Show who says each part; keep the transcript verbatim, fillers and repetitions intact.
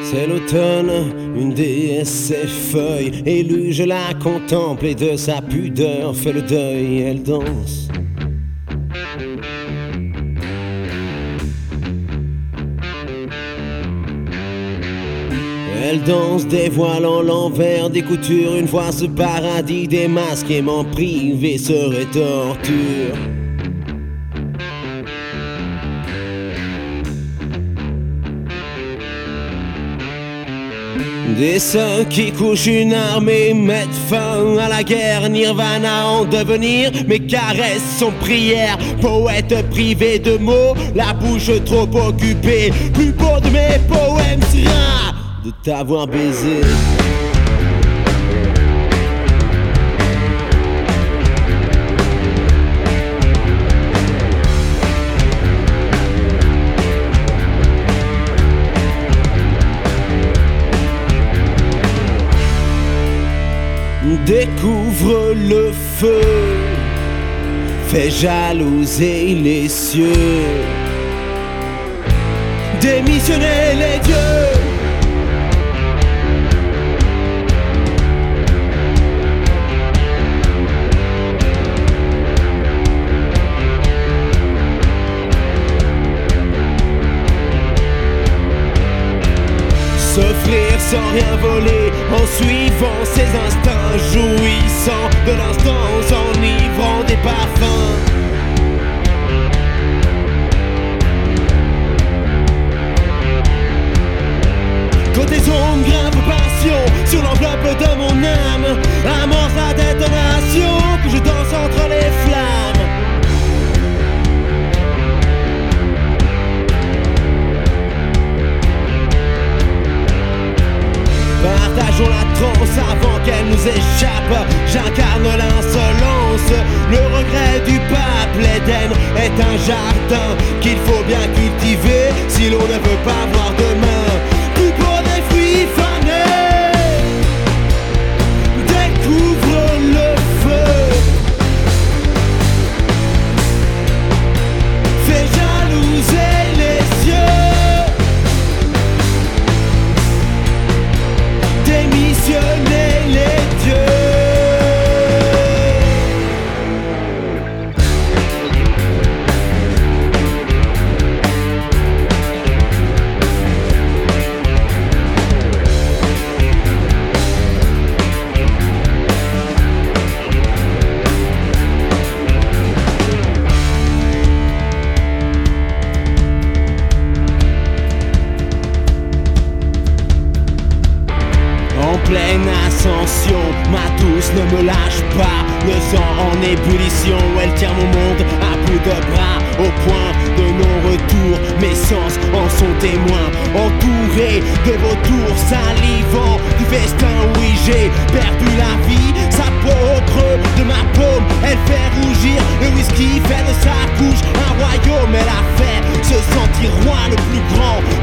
Speaker 1: C'est l'automne, une déesse s'effeuille, élue je la contemple et de sa pudeur fait le deuil, elle danse. Elle danse, dévoilant l'envers des coutures, une fois ce paradis démasqué, m'en priver serait torture. Des saints qui couchent une armée mettent fin à la guerre, Nirvana en devenir, mes caresses sont prières. Poète privé de mots, la bouche trop occupée, plus beau de mes poèmes sera de t'avoir baisé. Découvre le feu, fait jalouser les cieux, démissionner les dieux. S'offrir sans rien voler, en suivant ses instincts, jouissant de l'instant, s'enivrant des parfums. Côté sombre, grave passion, sur l'enveloppe de mon âme, amorce la détonation, que je danse entre les flammes. Partageons la transe avant qu'elle nous échappe. J'incarne l'insolence, le regret du pape. L'Éden est un jardin qu'il faut bien cultiver si l'on ne veut pas voir demain. Plus beau des fruits fanés, découvre le feu, fais jalouser les yeux, démissionner les dieux. Pleine ascension, ma douce ne me lâche pas. Le sang en ébullition, elle tient mon monde à bout de bras. Au point de non-retour, mes sens en sont témoins. Entouré de vautours salivant du festin, oui j'ai perdu la vie. Sa peau au creux de ma paume, elle fait rougir. Le whisky fait de sa couche un royaume. Elle a fait se sentir roi le plus grand